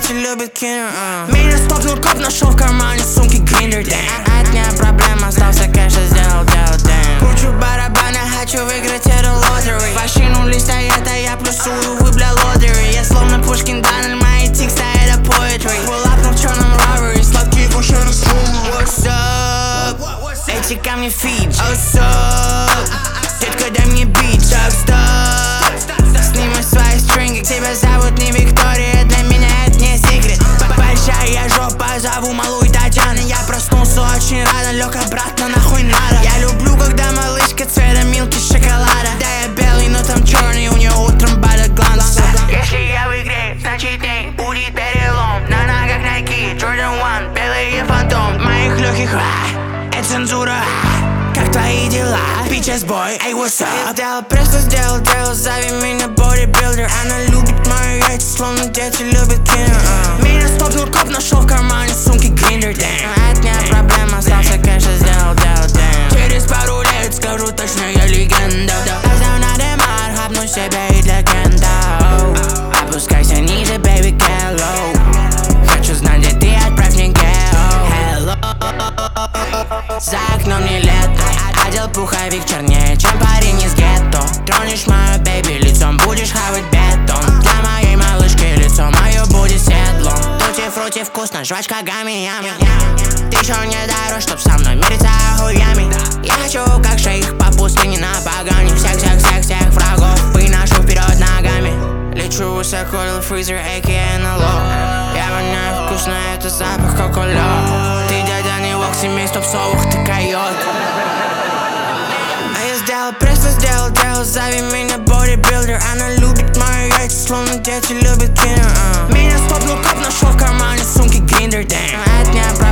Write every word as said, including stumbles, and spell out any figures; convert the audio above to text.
дети любят кино. uh. Меня стопнул коп, нашел в кармане сумки гриндер. От меня проблем, остался кэш, и сделал дело, damn. Кручу барабаны, хочу выиграть эту лотерею. Вощину листает, а я плюсую, вы бля лодеры. Я словно Пушкин Данель, мои тексты это poetry. Пулапнул в черном ровере, сладкие гуши расстрелы. What's up? Эти камни Фиджи. What's up? Детка, дай мне бит, так стоп. Снимай свои стринги, тебя зовут не Виктория, для меня это не секрет. Большая жопа, зову малую Татьяну. Я проснулся очень рано, лег обратно, нахуй надо. Я люблю, когда малышка цвета милки шоколада. Да, я белый, но там черный, у нее утром бада гланс. Если я в игре, значит не будет перелом. На ногах Nike, Jordan One, белый фантом. Моих легких, это цензура. Как твои дела? Bitches boy, эй, what's up? Я сделал пресс, сделал дело, зови меня бодибилдер. Она любит мои яйца, словно дети любят кино. uh. Меня стопнул коп, нашел в кармане сумки гриндер. От меня проблем, остался кэш, и сделал дело, damn. Через пару лет скажу точно, я легенда. Оставь на демар, хапну себя и для кента. Опускайся ниже, baby, get low. Хочу знать, где ты, отправь мне гео. Hello. За окном не лето, одел пуховик чернее, чем парень из гетто. Тронешь мою бэйби, лицом будешь хавать бетон. Для моей малышки лицо мое будет седлом. Тути-фрути вкусно, жвачка гамми-ями. Ты еще не дорос, чтоб со мной мириться хуями. Я хочу как шейх по пустыне на погоне. Всех-всех-всех-всех врагов выношу вперед ногами. Лечу высоко, фризер, а ка а эн эл о. Я воняю вкусно, это запах кока-кола. Ты дядя не волк, семейство псовых, ты койот. А я сделал пресс, сделал дело, зови меня бодибилдер. Она любит мои яйца, словно дети любят кино. uh. Меня стопнул коп, нашел в кармане сумки гриндер. От меня